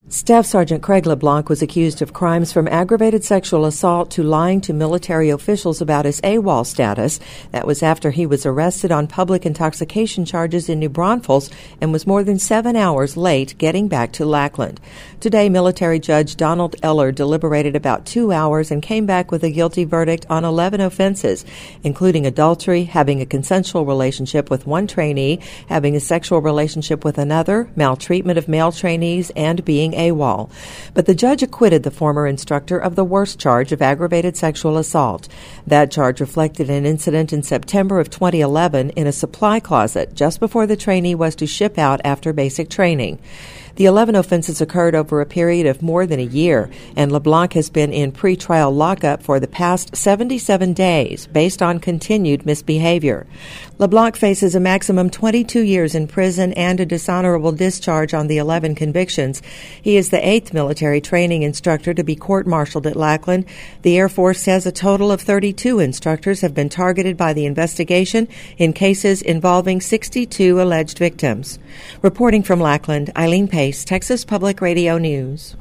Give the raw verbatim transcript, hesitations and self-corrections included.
Staff Sergeant Craig LeBlanc was accused of crimes from aggravated sexual assault to lying to military officials about his AWOL status. That was after he was arrested on public intoxication charges in New Braunfels and was more than seven hours late getting back to Lackland. Today, military judge Donald Eller deliberated about two hours and came back with a guilty verdict on eleven offenses, including adultery, having a consensual relationship with one trainee, having a sexual relationship with another, maltreatment of male trainees, and being AWOL. But the judge acquitted the former instructor of the worst charge of aggravated sexual assault. That charge reflected an incident in September of twenty eleven in a supply closet just before the trainee was to ship out after basic training. The eleven offenses occurred over a period of more than a year, and LeBlanc has been in pretrial lockup for the past seventy-seven days based on continued misbehavior. LeBlanc faces a maximum twenty-two years in prison and a dishonorable discharge on the eleven convictions. He is the eighth military training instructor to be court-martialed at Lackland. The Air Force says a total of thirty-two instructors have been targeted by the investigation in cases involving sixty-two alleged victims. Reporting from Lackland, Eileen Pace, Texas Public Radio News.